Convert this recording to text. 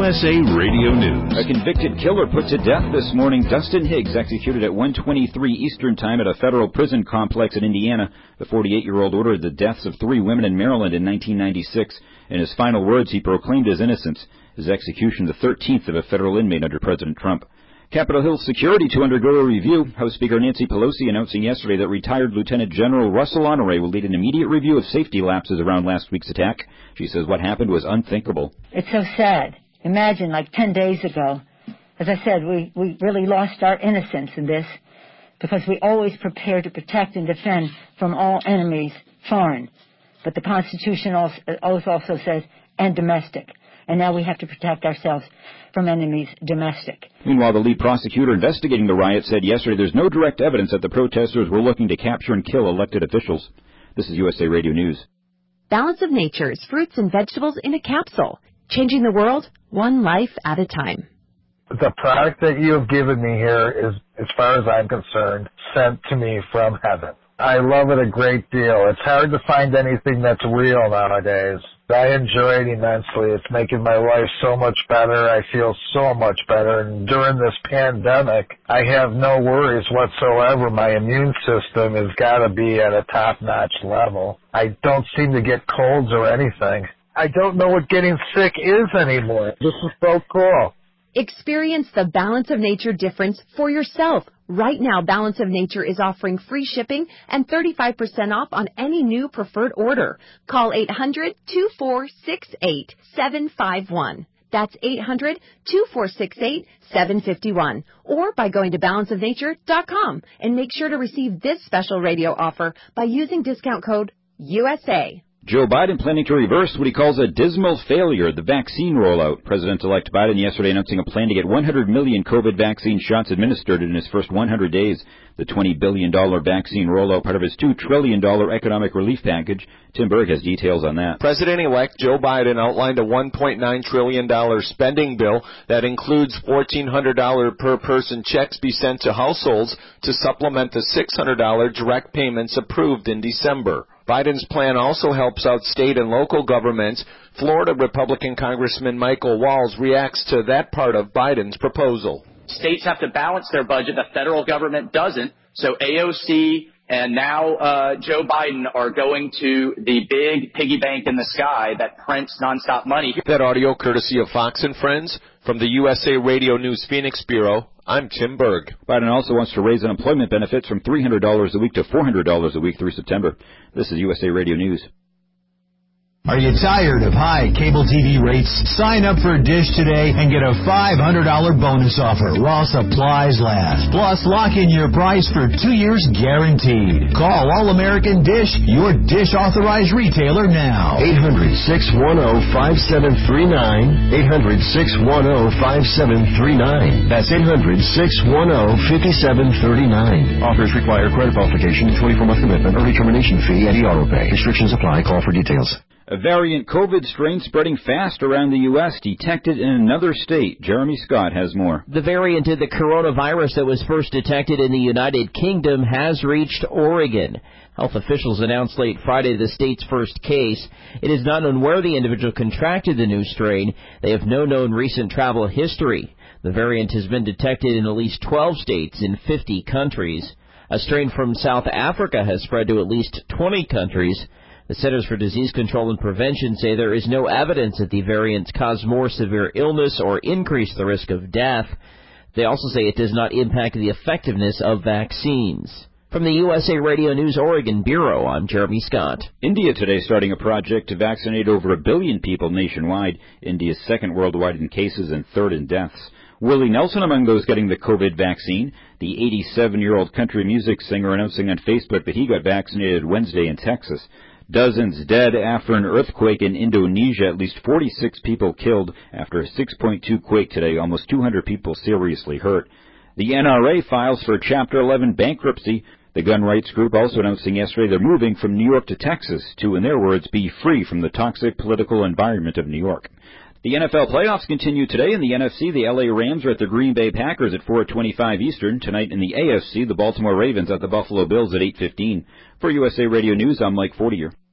USA Radio News. A convicted killer put to death this morning. Dustin Higgs executed at 1:23 Eastern Time at a federal prison complex in Indiana. The 48-year-old ordered the deaths of 3 women in Maryland in 1996. In his final words, he proclaimed his innocence. His execution, the 13th of a federal inmate under President Trump. Capitol Hill security to undergo a review. House Speaker Nancy Pelosi announcing yesterday that retired Lieutenant General Russell Honore will lead an immediate review of safety lapses around last week's attack. She says what happened was unthinkable. It's so sad. Imagine, like 10 days ago, as I said, we really lost our innocence in this because we always prepare to protect and defend from all enemies, foreign. But the Constitution also says, and domestic. And now we have to protect ourselves from enemies domestic. Meanwhile, the lead prosecutor investigating the riot said yesterday there's no direct evidence that the protesters were looking to capture and kill elected officials. This is USA Radio News. Balance of Nature's fruits and vegetables in a capsule. Changing the world, one life at a time. The product that you have given me here is, as far as I'm concerned, sent to me from heaven. I love it a great deal. It's hard to find anything that's real nowadays. I enjoy it immensely. It's making my life so much better. I feel so much better. And during this pandemic, I have no worries whatsoever. My immune system has got to be at a top-notch level. I don't seem to get colds or anything. I don't know what getting sick is anymore. This is so cool. Experience the Balance of Nature difference for yourself. Right now, Balance of Nature is offering free shipping and 35% off on any new preferred order. Call 800-2468-751. That's 800-2468-751. Or by going to balanceofnature.com and make sure to receive this special radio offer by using discount code USA. Joe Biden planning to reverse what he calls a dismal failure, the vaccine rollout. President-elect Biden yesterday announcing a plan to get 100 million COVID vaccine shots administered in his first 100 days. The $20 billion vaccine rollout, part of his $2 trillion economic relief package. Tim Berg has details on that. President-elect Joe Biden outlined a $1.9 trillion spending bill that includes $1,400 per person checks be sent to households to supplement the $600 direct payments approved in December. Biden's plan also helps out state and local governments. Florida Republican Congressman Michael Walz reacts to that part of Biden's proposal. States have to balance their budget. The federal government doesn't. So AOC and now Joe Biden are going to the big piggy bank in the sky that prints nonstop money. That audio courtesy of Fox and Friends from the USA Radio News Phoenix Bureau. I'm Tim Berg. Biden also wants to raise unemployment benefits from $300 a week to $400 a week through September. This is USA Radio News. Are you tired of high cable TV rates? Sign up for Dish today and get a $500 bonus offer while supplies last. Plus, lock in your price for 2 years guaranteed. Call All-American Dish, your Dish authorized retailer now. 800-610-5739. 800-610-5739. That's 800-610-5739. Offers require credit qualification, 24-month commitment, early termination fee, and auto pay. Restrictions apply. Call for details. A variant COVID strain spreading fast around the U.S. detected in another state. Jeremy Scott has more. The variant of the coronavirus that was first detected in the United Kingdom has reached Oregon. Health officials announced late Friday the state's first case. It is not known where the individual contracted the new strain. They have no known recent travel history. The variant has been detected in at least 12 states in 50 countries. A strain from South Africa has spread to at least 20 countries. The Centers for Disease Control and Prevention say there is no evidence that the variants cause more severe illness or increase the risk of death. They also say it does not impact the effectiveness of vaccines. From the USA Radio News Oregon Bureau, I'm Jeremy Scott. India today starting a project to vaccinate over 1 billion people nationwide. India's second worldwide in cases and third in deaths. Willie Nelson among those getting the COVID vaccine. The 87-year-old country music singer announcing on Facebook that he got vaccinated Wednesday in Texas. Dozens dead after an earthquake in Indonesia. At least 46 people killed after a 6.2 quake today. Almost 200 people seriously hurt. The NRA files for Chapter 11 bankruptcy. The gun rights group also announcing yesterday they're moving from New York to Texas to, in their words, be free from the toxic political environment of New York. The NFL playoffs continue today. In the NFC, the LA Rams are at the Green Bay Packers at 4:25 Eastern. Tonight in the AFC, the Baltimore Ravens at the Buffalo Bills at 8:15. For USA Radio News, I'm Mike Fortier.